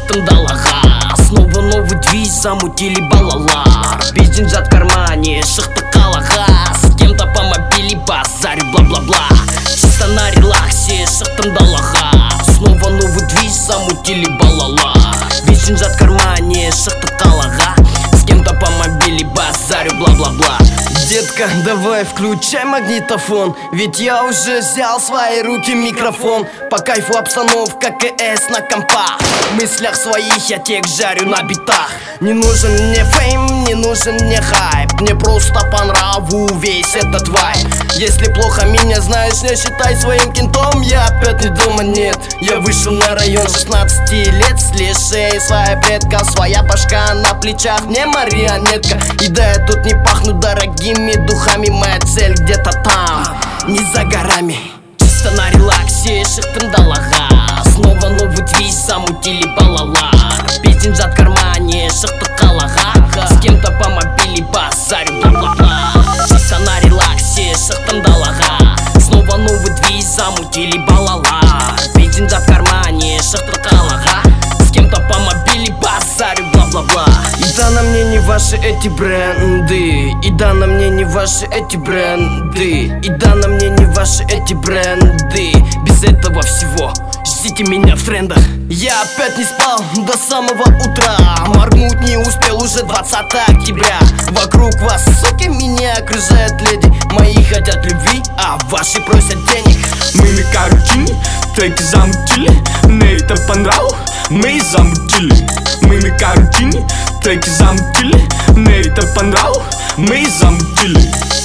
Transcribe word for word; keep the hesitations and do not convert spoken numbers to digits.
шахтам далаға. Снова новый движ, замутили балала. Без деньжат в кармане, шахты қалаға. С кем-то по мобиле базарю, бла-бла-бла. Чисто на релаксе, шахтам далаға. Снова новый движ, замутили балала. Без деньжат в кармане, шахты қалаға. С кем-то по мобиле базарю, бла-бла-бла. Детка, давай включай магнитофон, ведь я уже взял в свои руки микрофон. По кайфу обстановка КС на компах. В мыслях своих я тех жарю на битах. Не нужен мне фейм, не нужен мне хайп. Мне просто по нраву весь этот вайб. Если плохо меня знаешь, не считай своим кентом. Я опять не дома, нет. Я вышел на район шестнадцати лет. С лешей своя предка, своя башка на плечах, не марионетка. И да, я тут не пахну дорогими духами, моя цель где-то там, не за горами. Чисто на релаксе, шахтам далаға. Снова новый движ, замутили балала. Без деньжат в кармане, шахты қалаға. С кем-то по мобиле базарю, бла-бла-бла. Чисто на релаксе, шахтам далаға. Снова новый движ, замутили балала. Без деньжат в кармане, шахты қалаға. С кем-то по мобиле базарю, бла-бла-бла. И да, на мне не ваши эти бренды. И да, на мне не ваши эти бренды. И да, на мне не ваши эти бренды. Без этого всего ждите меня в трендах. Я опять не спал до самого утра. Моргнуть не успел, уже двадцатое октября. Вокруг вас, суки, меня окружают леди. Мои хотят любви, а ваши просят денег. Мы на карутине, треки замутили. Мне это понравилось, мы замутили. Мы на карутине, треки замутили. Мне это понравилось, мы замутили.